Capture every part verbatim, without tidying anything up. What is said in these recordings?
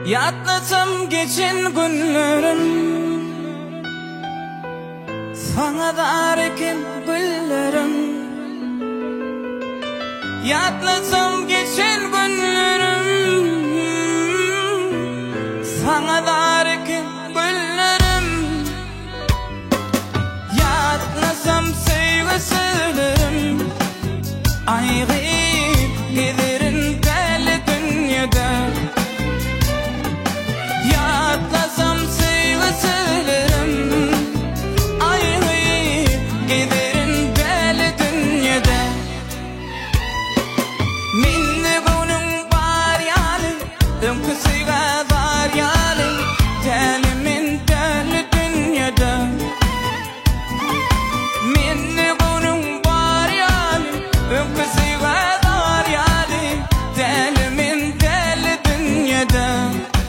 Yatlasam geçen günlerim, sana dar eken güllerim. Yatlasam geçen günlerim, sana dar eken güllerim. Yatlasam sevgi söylerim, ayrıyıp giderin deli dünyada. Yatlasam sevgi söylerim, ayrıyıp giderin deli dünyada. Minne bunun var yali, ömkü sevgi var yali, delimin deli dünyada. Minne bunun var yali, ömkü sevgi var yali, delimin deli dünyada.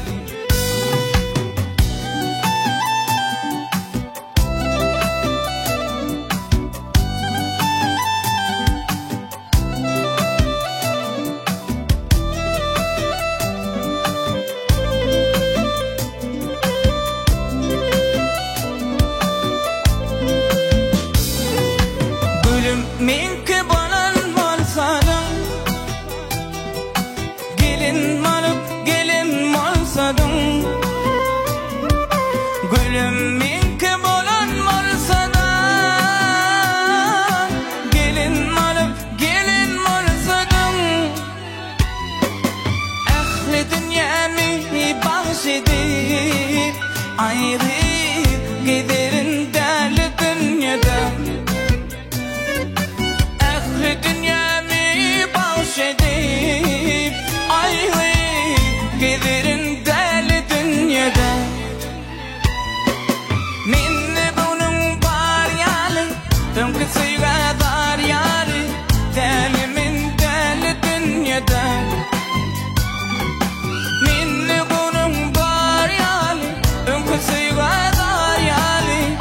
Minki bolan bolsadım, gelin malıp gelin bolsadım. Gülüm minki bolan bolsadım, gelin malıp gelin bolsadım. Ehli dünyamı bahşedip, ayrıp giderin deli dünyada. Dünyamı bahşedip, ayrılıp giderin deli dünyada. Minne bunun var yali, ömkü sevgi var yali, delimin deli dünyada. Minne bunun var yali, ömkü sevgi var yali,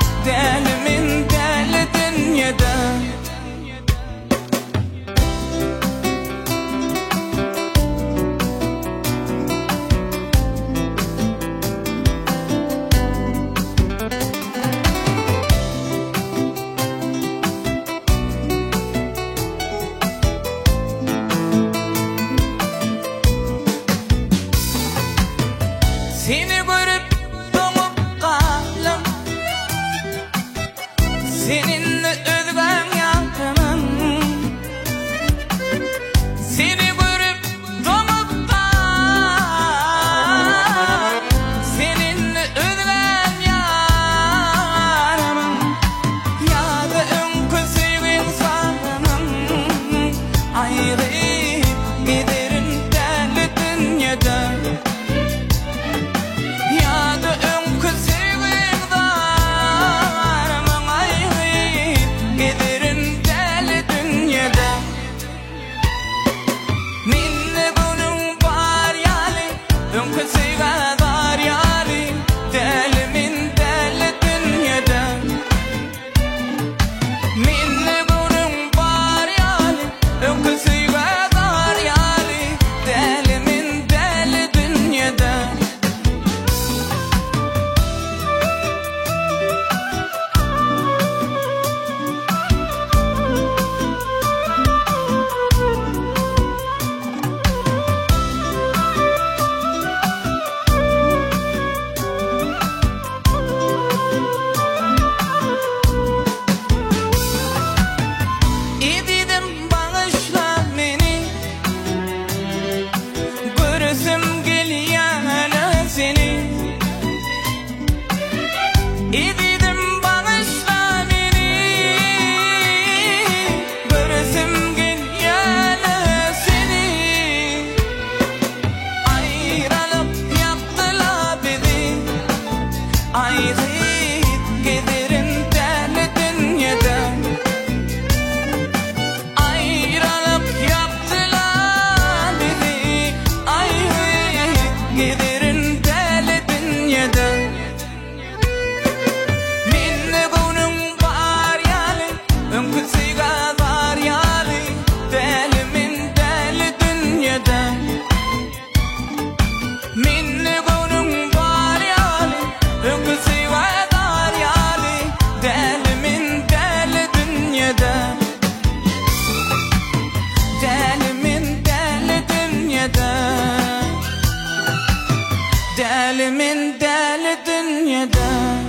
deli min deli dünyada.